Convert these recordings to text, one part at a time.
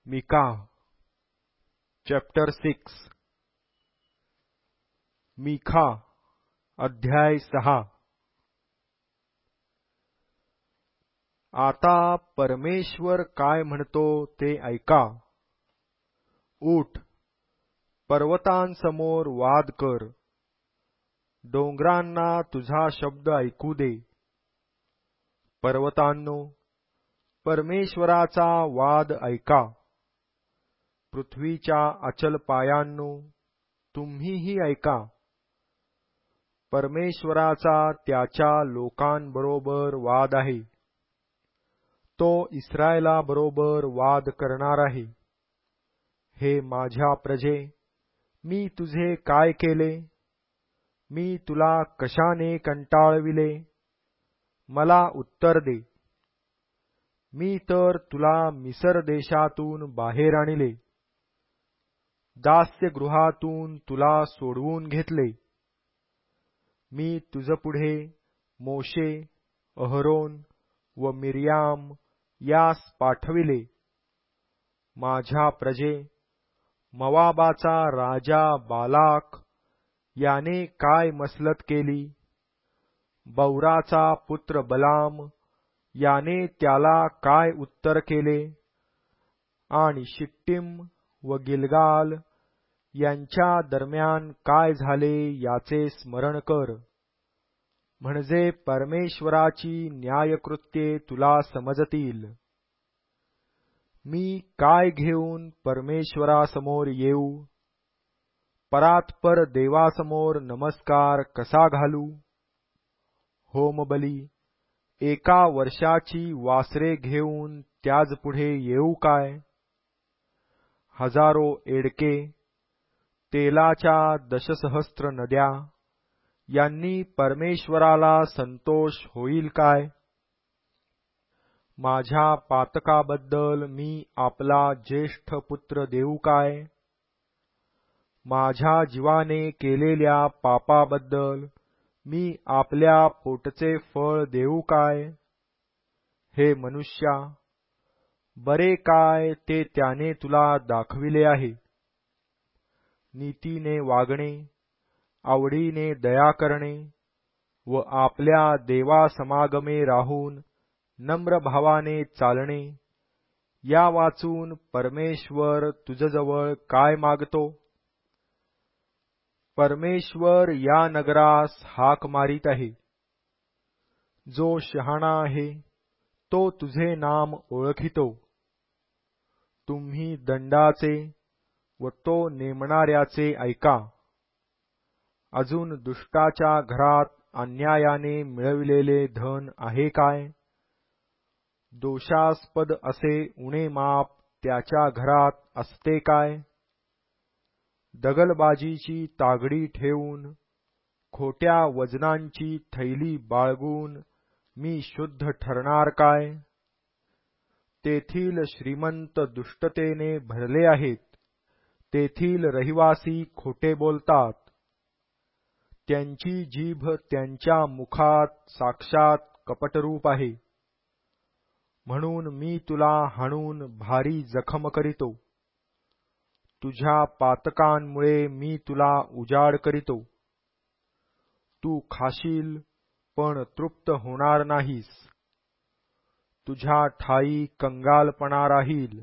Mika chapter 6 Mika अध्याय 6 आता परमेश्वर काय म्हणतो ते ऐका. उठ, पर्वतांसमोर वाद कर, डोंगरांना तुझा शब्द ऐकू दे. पर्वतांनो, परमेश्वराचा वाद ऐका. पृथ्वीच्या अचल पायांनो, तुम्हीही ऐका. परमेश्वराचा त्याच्या लोकांबरोबर वाद आहे. तो इस्रायलाबरोबर वाद करणार आहे. हे माझ्या प्रजे, मी तुझे काय केले? मी तुला कशाने कंटाळविले? मला उत्तर दे. मी तर तुला मिसर देशातून बाहेर आणले, दास्यगृहातून तुला सोडवून घेतले. मी तुझपुढे मोशे, अहरोन व मिर्याम यास पाठविले. माझ्या प्रजे, मोवाबाचा राजा बालाक याने काय मसलत केली? बौराचा पुत्र बलाम याने त्याला काय उत्तर केले? आणि शिट्टीम व गिलगाल यांच्या दरम्यान काय झाले याचे स्मरण कर. म्हणजे परमेश्वराची न्यायकृत्ये तुला समजतील. मी काय घेऊन परमेश्वरासमोर येऊ? परात्पर देवासमोर नमस्कार कसा घालू? होमबली, 1 वर्षाची वासरे घेऊन त्याजपुढे येऊ काय? हजारो एडके, तेलाच्या दशसहस्त्र नद्या यांनी परमेश्वराला संतोष होईल काय? माझ्या पातकाबद्दल मी आपला ज्येष्ठ पुत्र देऊ काय? माझ्या जीवाने केलेल्या पापाबद्दल मी आपल्या पोटचे फळ देऊ काय? हे मनुष्या, बरे काय ते त्याने तुला दाखविले आहे. नीतीने वागणे, आवडीने दया करणे व आपल्या देवासमागमे राहून नम्र भावाने चालणे, या वाचून परमेश्वर तुझजवळ काय मागतो? परमेश्वर या नगरास हाक मारीत आहे. जो शहाणा आहे तो तुझे नाम ओळखितो. तुम्ही दंडाचे व तो नेमणाऱ्याचे ऐका. अजून दुष्टाच्या घरात अन्यायाने मिळविलेले धन आहे काय? दोषास्पद असे उणे माप त्याच्या घरात असते काय? दगलबाजीची तागडी ठेवून, खोट्या वजनांची थैली बाळगून मी शुद्ध ठरणार काय? तेथील श्रीमंत दुष्टतेने भरले आहेत. तेथील रहिवासी खोटे बोलतात. त्यांची जीभ त्यांच्या मुखात साक्षात कपटरूप आहे. म्हणून मी तुला हाणून भारी जखम करीतो. तुझ्या पातकांमुळे मी तुला उजाड करीतो. तू खाशील पण तृप्त होणार नाहीस. तुझ्या ठायी कंगालपणा राहील.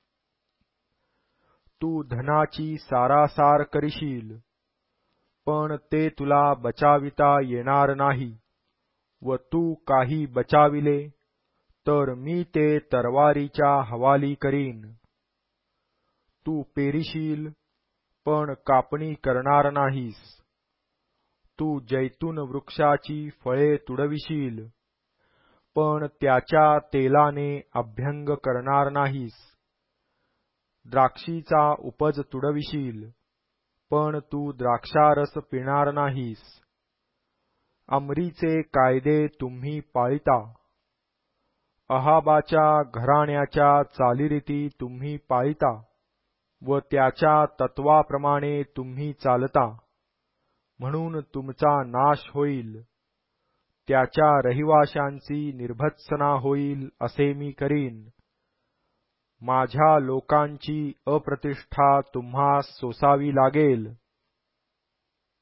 तू धनाची सारासार करशील, पण ते तुला बचाविता येणार नाही, व तू काही बचाविले तर मी ते तरवारीच्या हवाली करीन. तू पेरीशील, पण कापणी करणार नाहीस. तू जैतून वृक्षाची फळे तुडविशील, पण त्याच्या तेलाने अभ्यंग करणार नाहीस. द्राक्षीचा उपज तुडविशील, पण तू द्राक्षारस पिणार नाहीस. अमरीचे कायदे तुम्ही पाळिता. अहाबाच्या घराण्याच्या चालीरीती तुम्ही पाळिता व त्याच्या तत्वाप्रमाणे तुम्ही चालता. म्हणून तुमचा नाश होईल. त्याच्या रहिवाशांची निर्भत्सना होईल असे मी करीन. माझ्या लोकांची अप्रतिष्ठा तुम्हास सोसावी लागेल.